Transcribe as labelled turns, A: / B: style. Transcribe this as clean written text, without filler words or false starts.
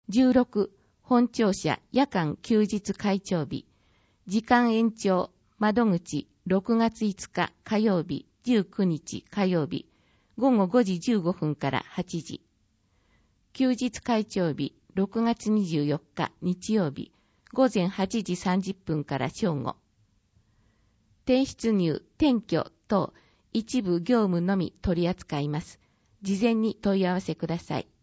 A: 16、本庁舎夜間休日開庁日。時間延長、窓口、6月5日火曜日、19日火曜日、午後5時15分から8時。休日開庁日、6月24日日曜日、午前8時30分から正午。転出入、転居等、一部業務のみ取り扱います。事前に問い合わせください。